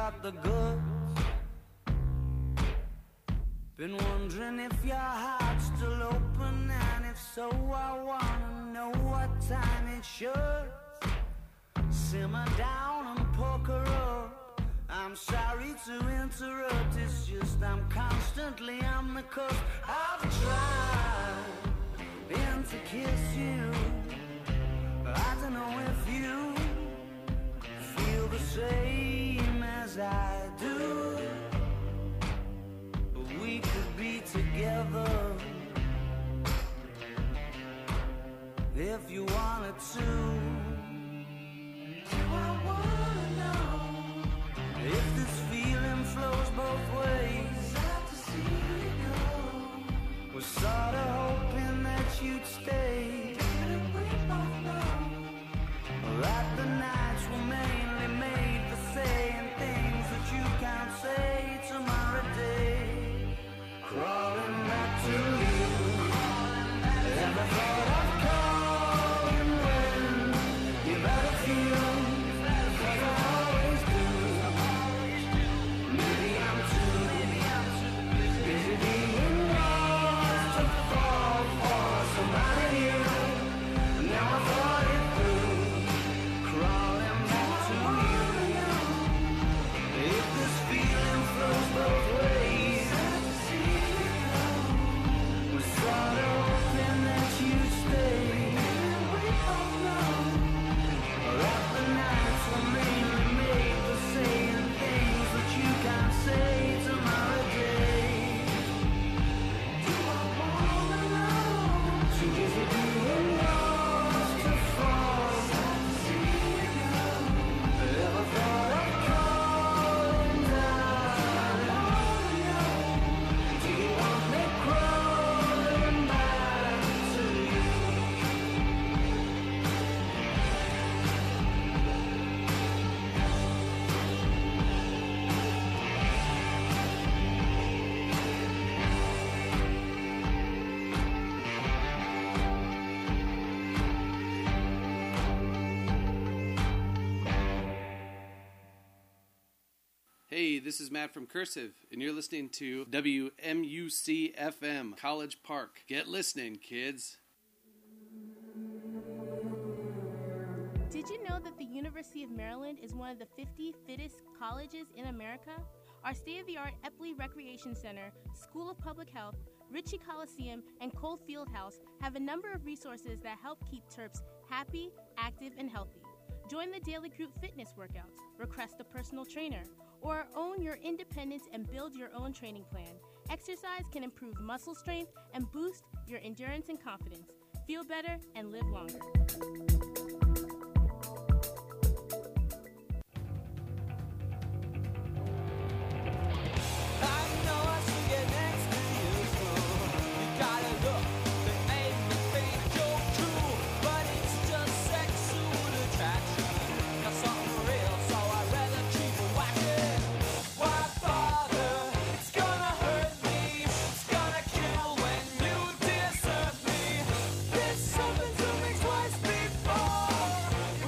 got the goods. Been wondering if your heart's still open, and if so, I wanna know what time it should. Simmer down and poker up. I'm sorry to interrupt, it's just I'm constantly on the cusp. I've tried to kiss you, but I don't know if you feel the same as I do. But we could be together if you wanted to. Do I wanna know if this feeling flows both ways? Sad to see you go. Was sorta hoping that you'd stay. Didn't we both know that the nights were mainly made for saying things that you can't say tomorrow day? Crawling back to you. Ever thought of calling when you better feel? Cause I always do. Maybe I'm too busy being lost to fall for somebody new. Now I thought it through, crawling back to you. If this feeling flows both ways, was sort of hoping that you'd stay. That the nights were mainly made for saying things that you can't say tomorrow day. Do I wanna know? Too busy being lost to fall. Sad to see you go. Ever thought of calling down? Do you want me crawling back to you? Hey, this is Matt from Cursive, and you're listening to WMUC FM, College Park. Get listening, kids. Did you know that the University of Maryland is one of the 50 fittest colleges in America? Our state-of-the-art Epley Recreation Center, School of Public Health, Ritchie Coliseum, and Cole Fieldhouse have a number of resources that help keep Terps happy, active, and healthy. Join the Daily Group Fitness workouts, request a personal trainer, or own your independence and build your own training plan. Exercise can improve muscle strength and boost your endurance and confidence. Feel better and live longer. Something to think twice before.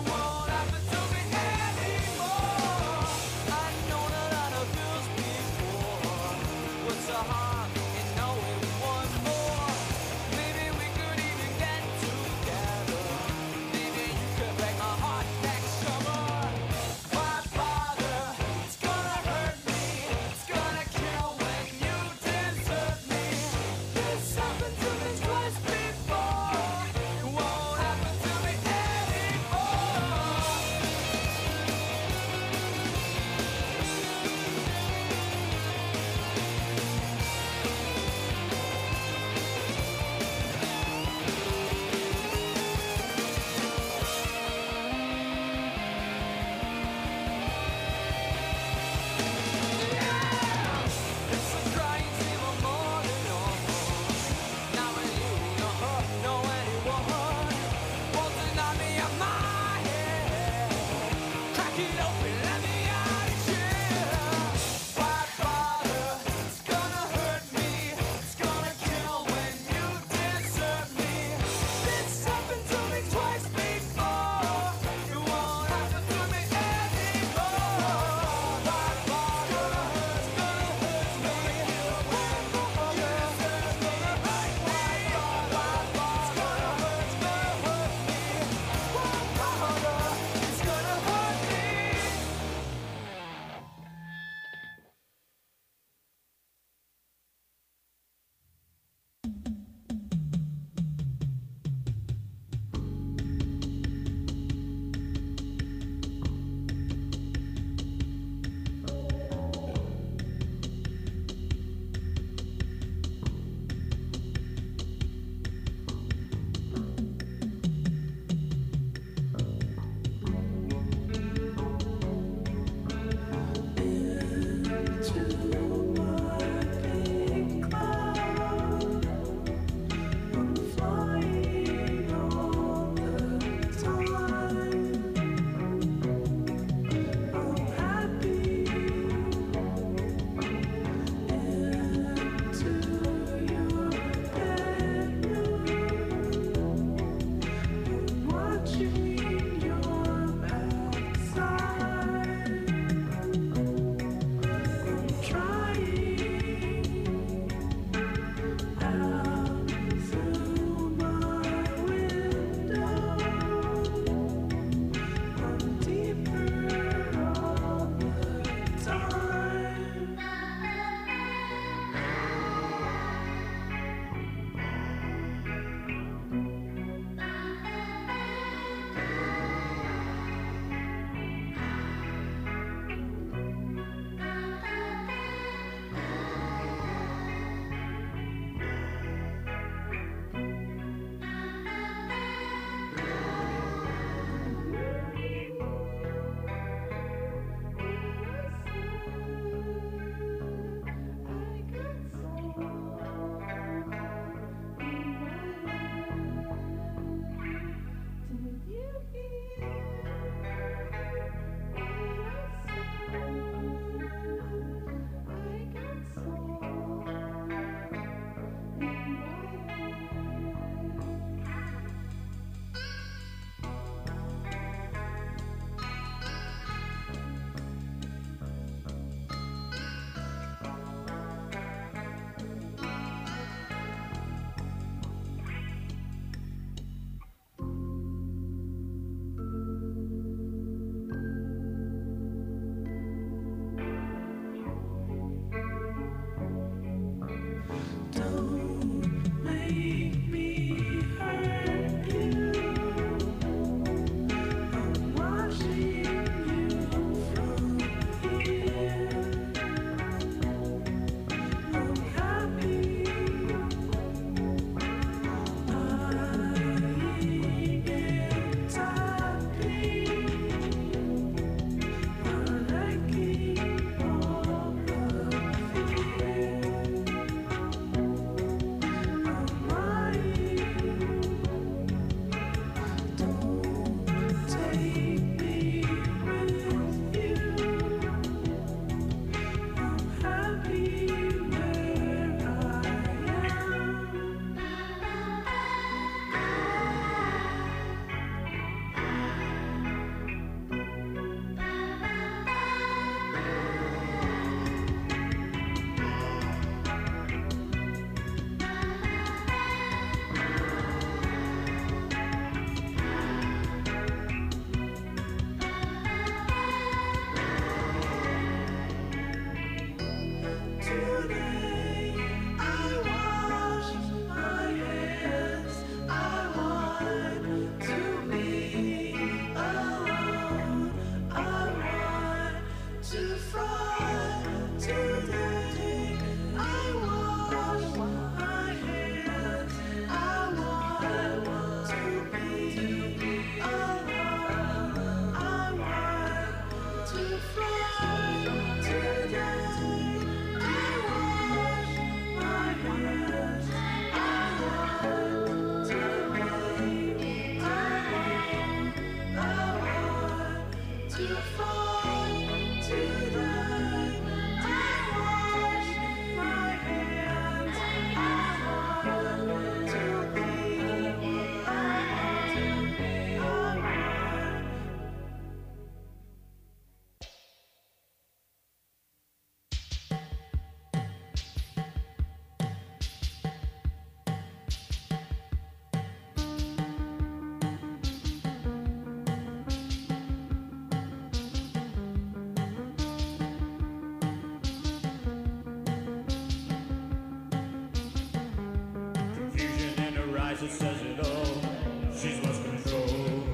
it says it all. She's lost control.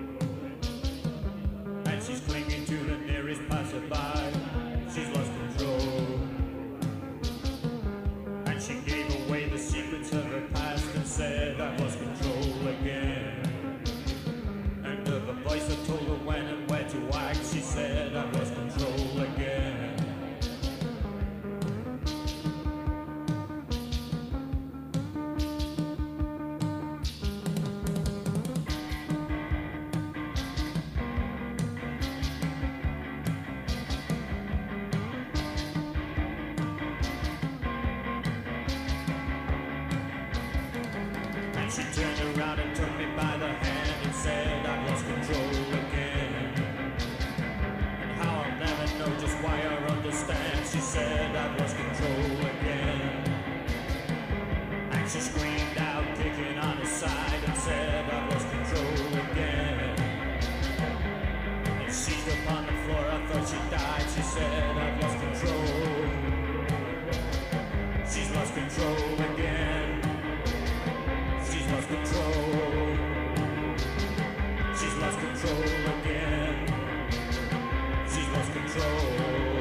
And she's clinging to the nearest passerby. She's lost control. And she gave away the secrets of her past and said, I've lost control again. And of a voice that told her when and where to act, she said, I've lost control again. She turned around and took me by the hand and said, I've lost control again. And how I'll never know just why or understand. She said, I've lost control again. And she screamed out, kicking on his side, and said, I've lost control again. And seized upon the floor, I thought she died. She said, I've lost control. She's lost control again. She's lost control. She's lost control again. She's lost control.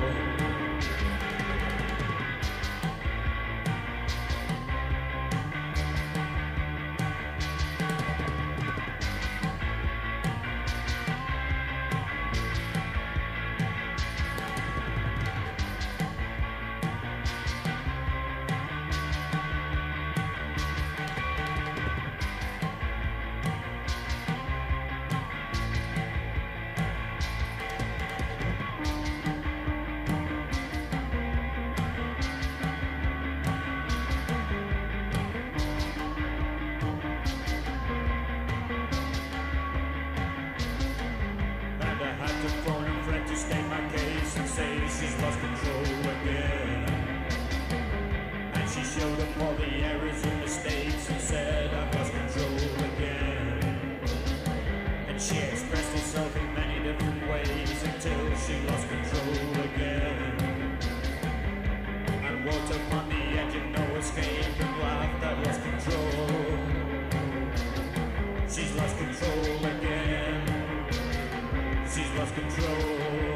She's lost control again. And she showed up all the errors and mistakes and said, I've lost control again. And she expressed herself in many different ways until she lost control again. And walked upon the edge of no escape and laughed, I've lost control. She's lost control again. She's lost control.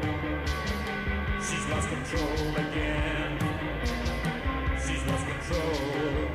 She's lost control again. She's lost control.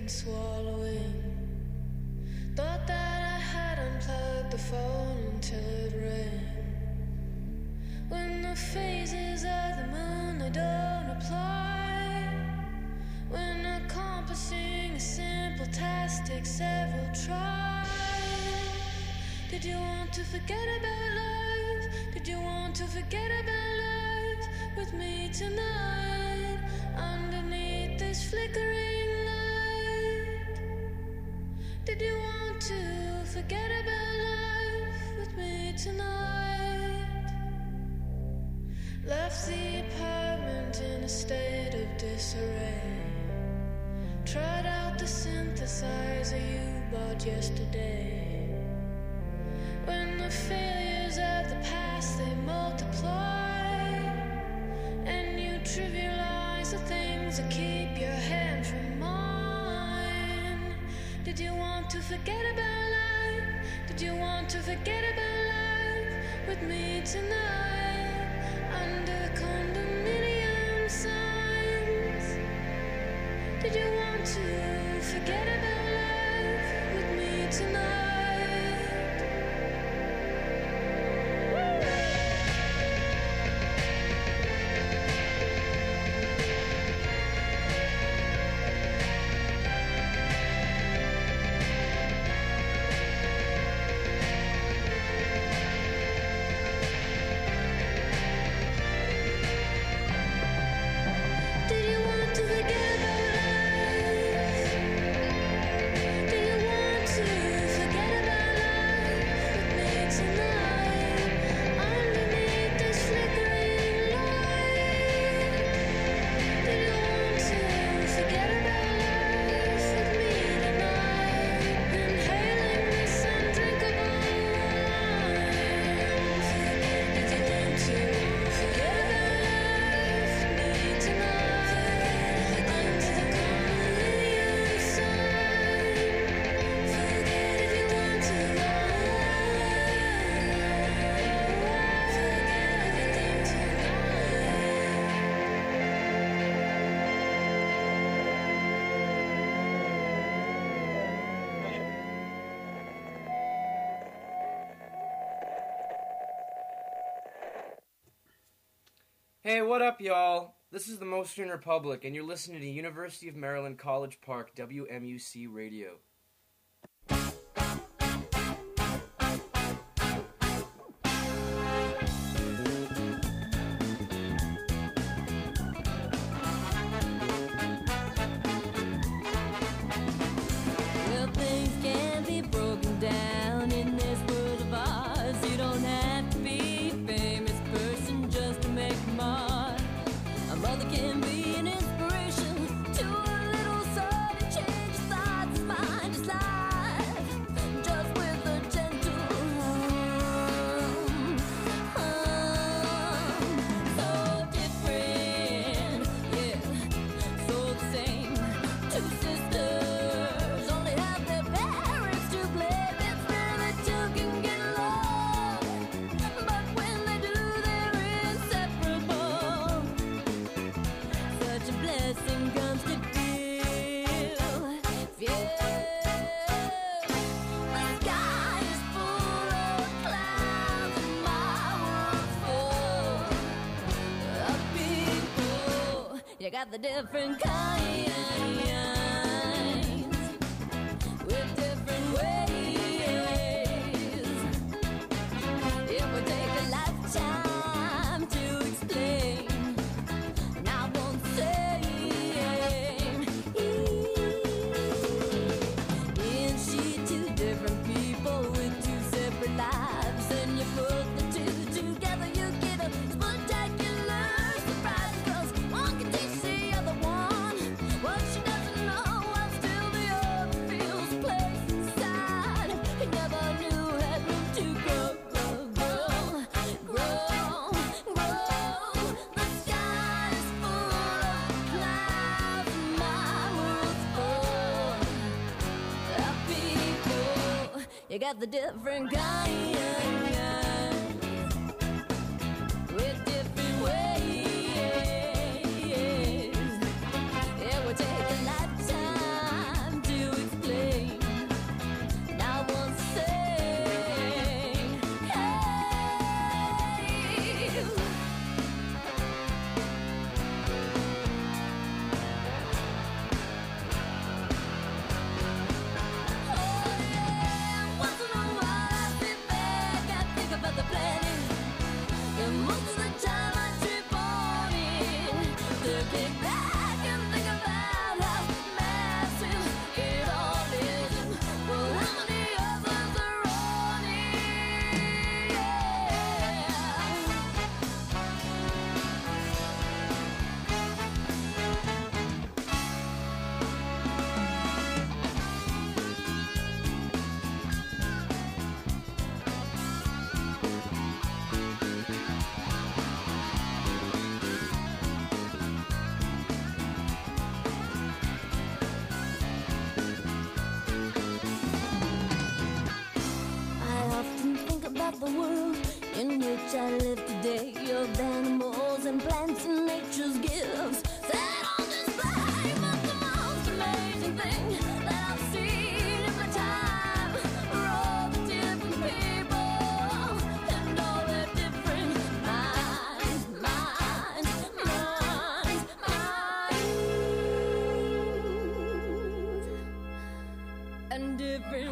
and swallowing. Thought that I had unplugged the phone until it rang. When the phases of the moon they don't apply. When accomplishing a simple task takes several tries. Did you want to forget about life? Did you want to forget about life with me tonight? Underneath this flickering light. Did you want to forget about life with me tonight? Left the apartment in a state of disarray. Tried out the synthesizer you bought yesterday. When the failures of the past they multiply, and you trivialize the things that keep your hand from mine. Did you want to forget about life? Did you want to forget about life with me tonight? Under condominium signs. Did you want to forget about life with me tonight? Hey, what up, y'all? This is the Motion Republic, and you're listening to University of Maryland College Park, WMUC Radio. Well, things can be broken down in this world of ours. You don't have to be a famous person just to make a mark. A mother can be an inspiration to a little son and change his thoughts, his mind, his life, just with a gentle hum. So different, yeah, so the same. Two sisters only have their parents to blame. It's rare that two can get along, but when they do, they're inseparable. Such a blessing comes to feel. The sky is full of clouds and my world's full of people. You got the different kinds with different ways. It would take a lifetime to explain, and I won't say. Is she two different people with two separate lives? And you put the two together, you get a spectacular surprise. 'Cause one can teach the other one what she doesn't know, while still the other feels place inside. He never knew had room to grow, grow. The sky is full of clouds and my world's full of people. You got the different kinds with different ways. It would take a lifetime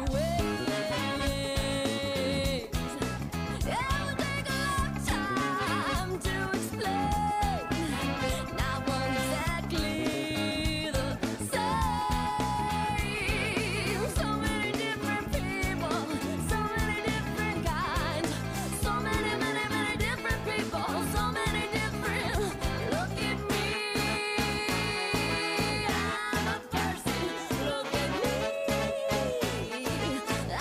I'm a person. Look at me.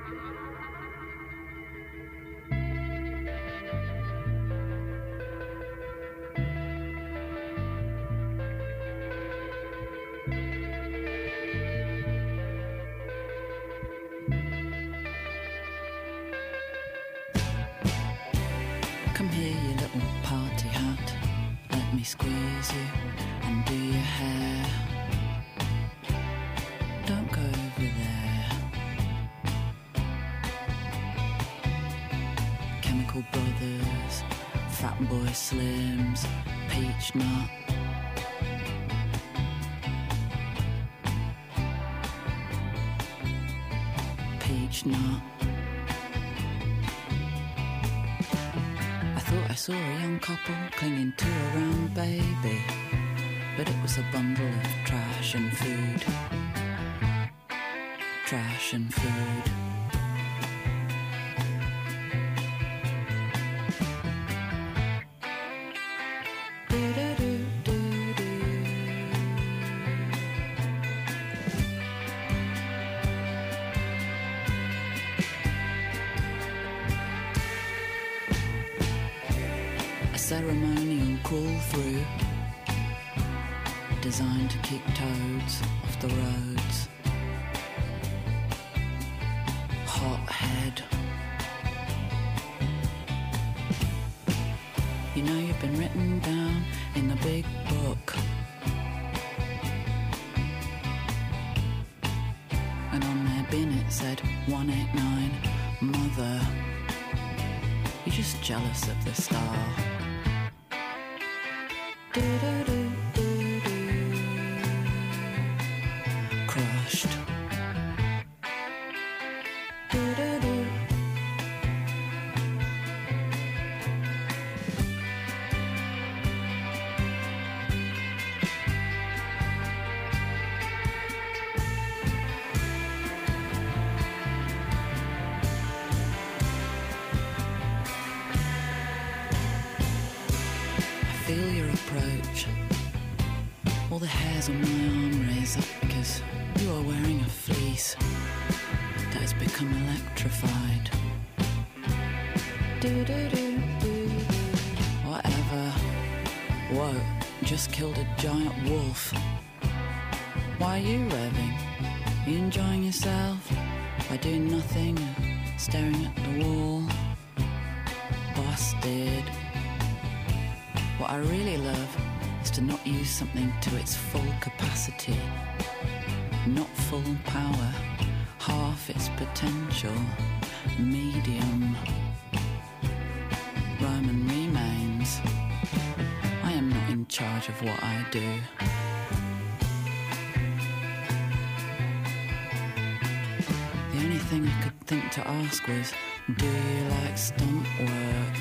Come here, you little party hat. Let me squeeze you and do your hair. Don't go over there. Chemical Brothers, Fat Boy Slims, Peach Nut. Peach Nut. I thought I saw a young couple clinging to a round baby, but it was a bundle of trash and food. Trash and food. Ceremonial crawl through, designed to keep toads off the roads. Hot head. You know you've been written down in the big book, and on their bin it said 189 Mother. You're just jealous of the star. Crushed. Feel your approach. All the hairs on my arm raise up because you are wearing a fleece that has become electrified. Whatever. Whoa, just killed a giant wolf. Why are you revving? Are you enjoying yourself by doing nothing and staring at the wall? Busted. What I really love is to not use something to its full capacity, not full power, half its potential, medium. Roman remains. I am not in charge of what I do. The only thing I could think to ask was, do you like stunt work?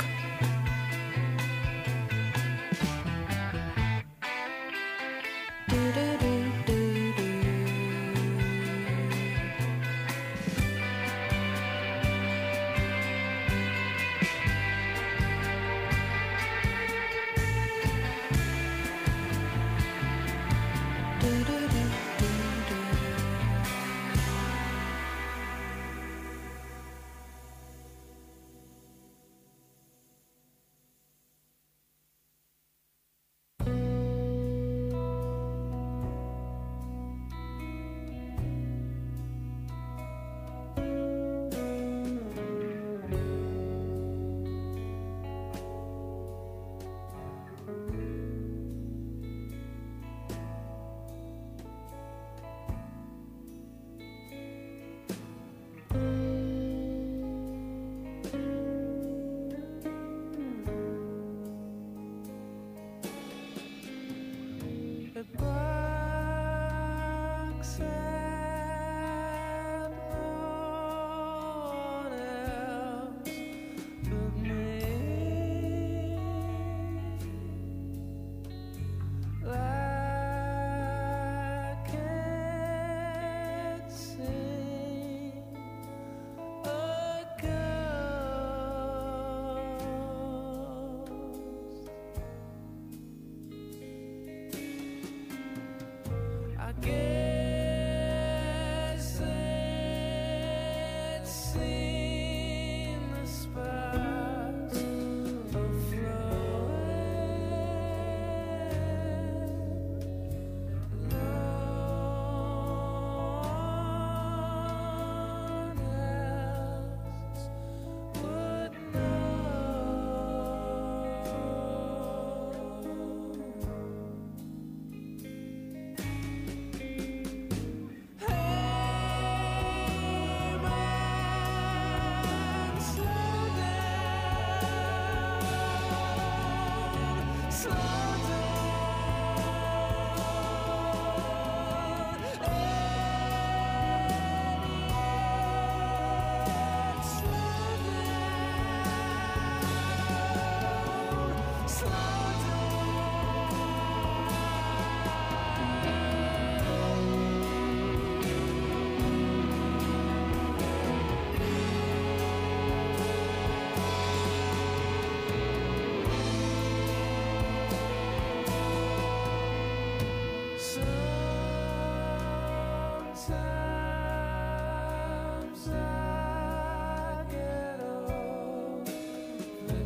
Sometimes I get over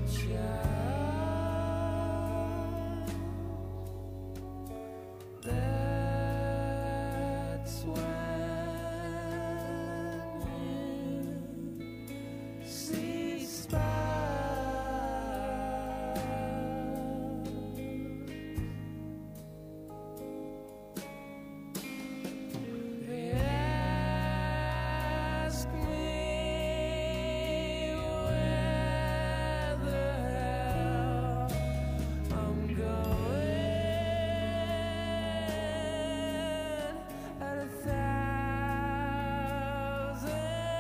child. That's when you cease by. They ask me where the hell I'm going at 1,000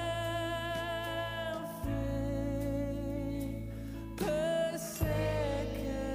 feet per second.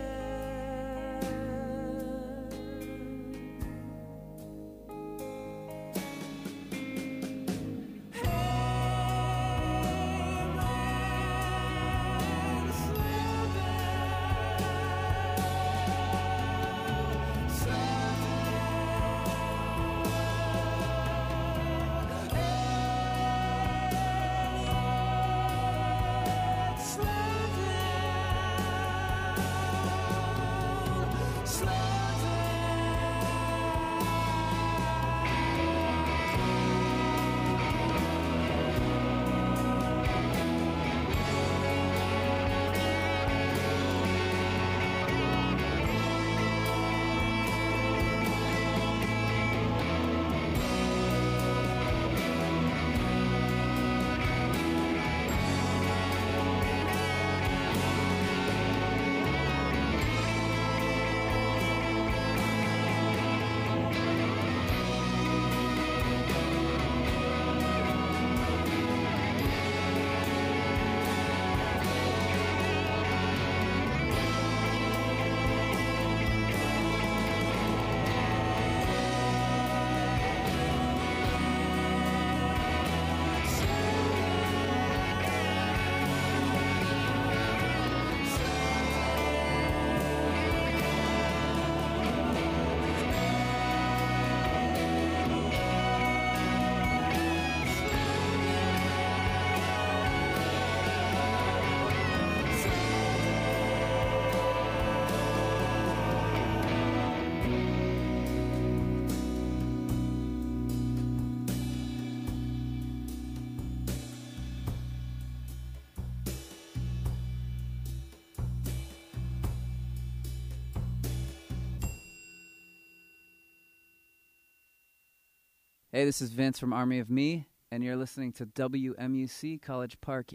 Hey, this is Vince from Army of Me, and you're listening to WMUC College Park.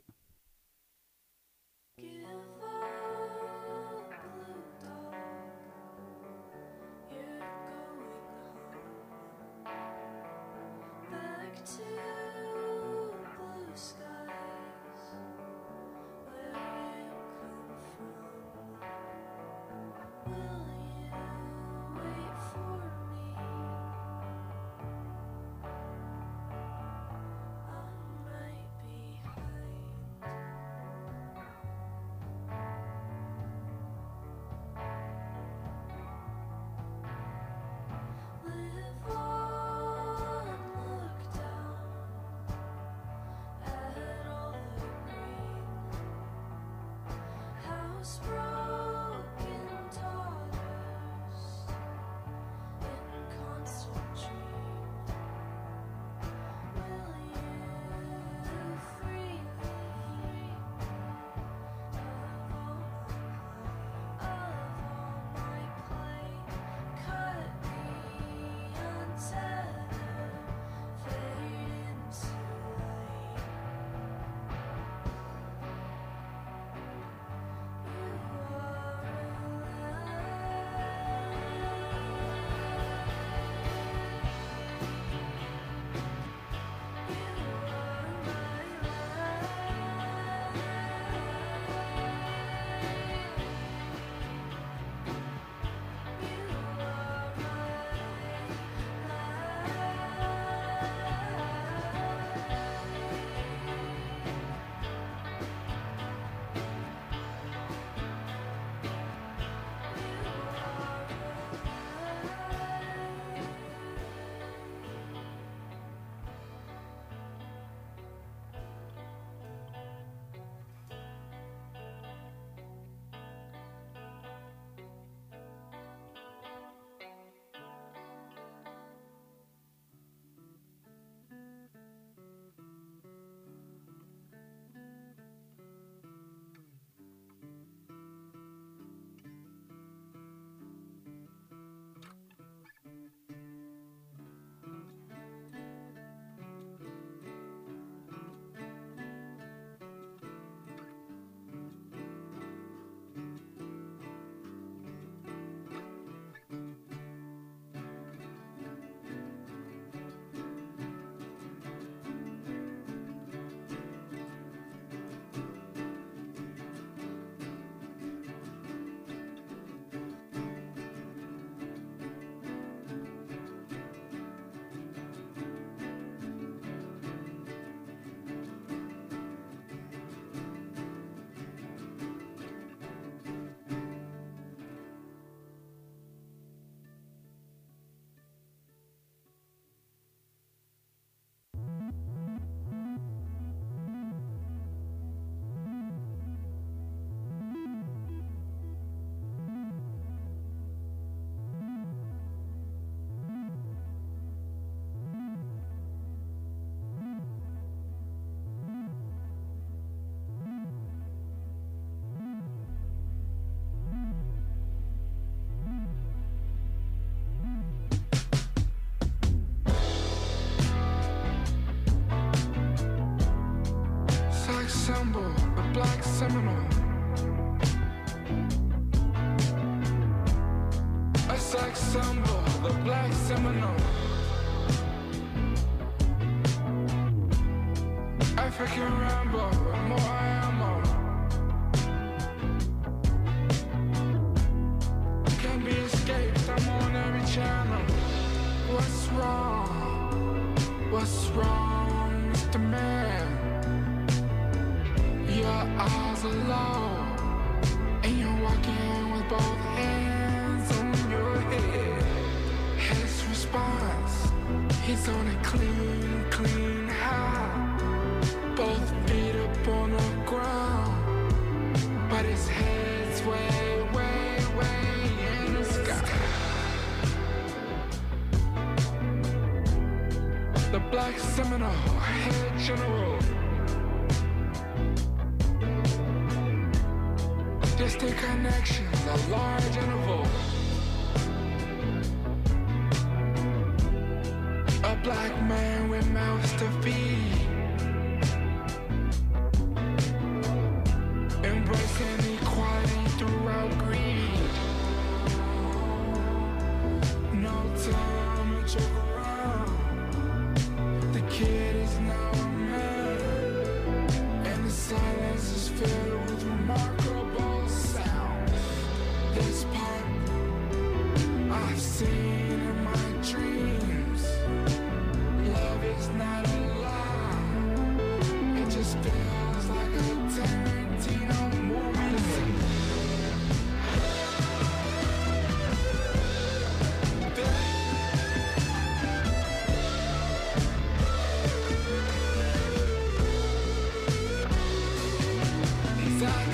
Give up, blue dog. You're going home. Back to blue skies, where you come from. Will you wait for me? I'm right behind Black Seminole. A sex symbol, the Black Seminole. African Rambo with more ammo. Can't be escaped, I'm on every channel. What's wrong? What's wrong, Mr. Man? Your eyes are low, and you're walking with both hands on your head. His response, he's on a clean, clean high. Both feet up on the ground, but his head's way, way, way in the sky. The Black Seminole, head general. Distant connections, a large interval. A black man with mouths to feed. Embracing equality throughout greed. No time to joke around. The kid is now a man, and the silence is filled with remarkable sound. This part I've seen in my dreams. Love is not a lie. It just feels like a Tarantino movie scene. Exactly.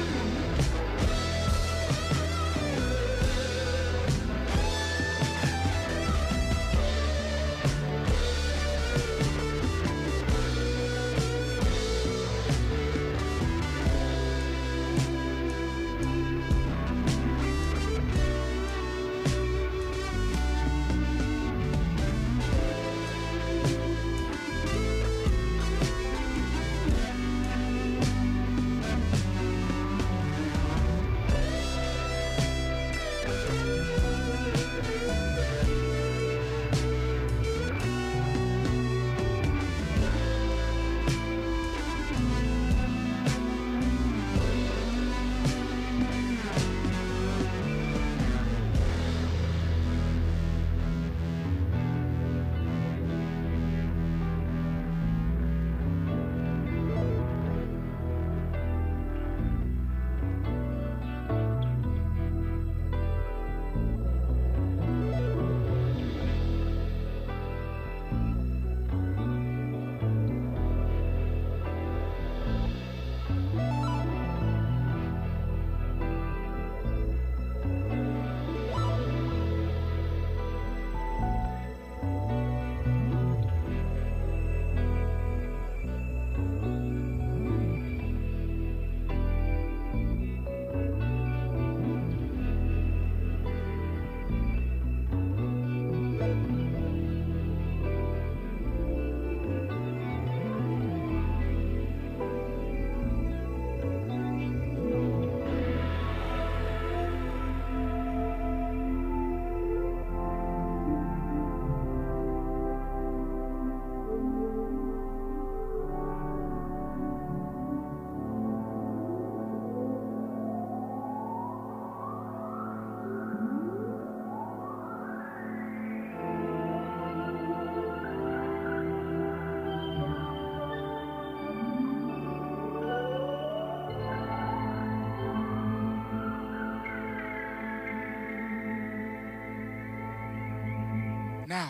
Now.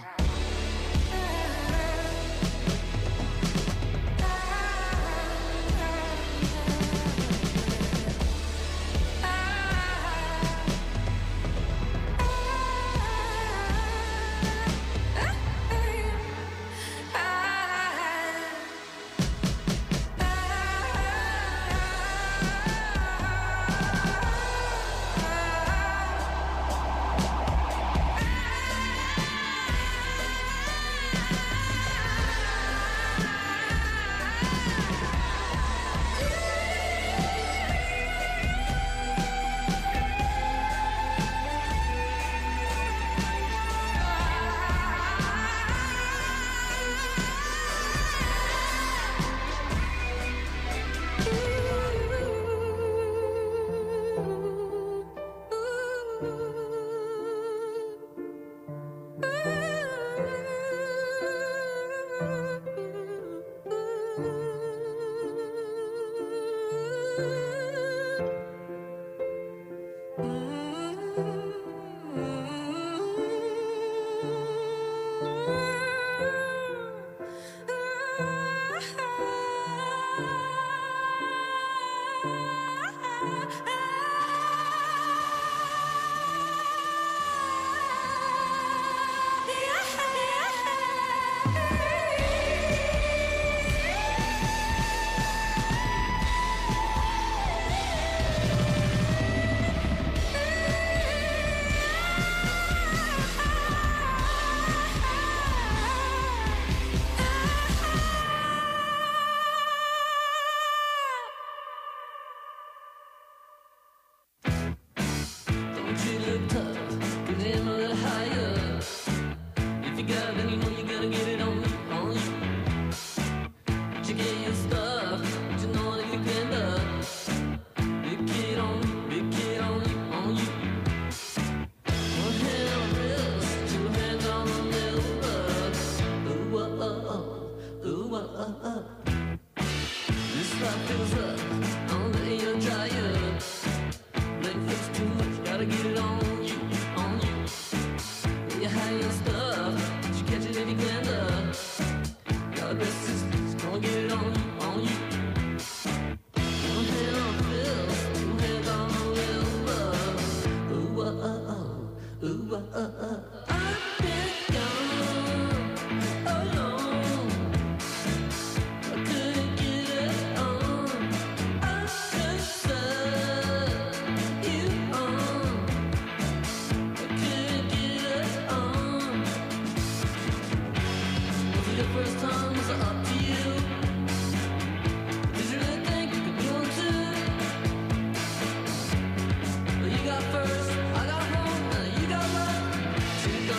You got first, I got home, and you got love. Two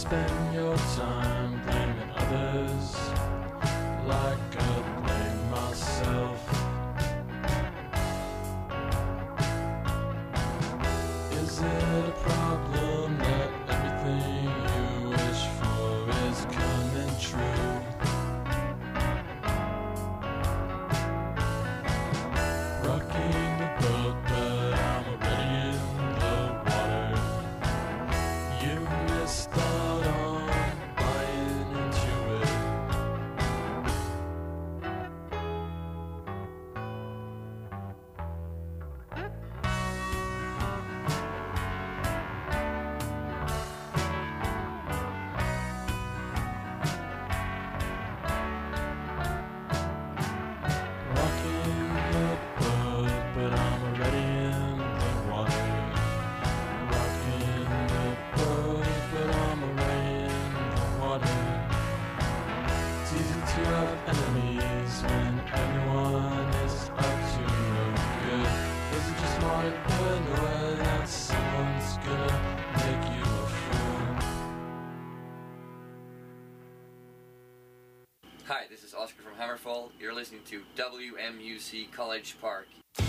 spend your time blaming others like I blame myself. Is it a problem that everything you wish for is coming true? Rocking the boat, but I'm already in the water. You missed out on buying into it. Rocking the boat, but I'm already in the water. Rocking the boat, but I'm already in the water. It's easy to have enemies when everyone is up to no good. Is it just my paranoia that someone's gonna make you a fool? Hi, this is Oscar from Hammerfall. You're listening to WMUC College Park.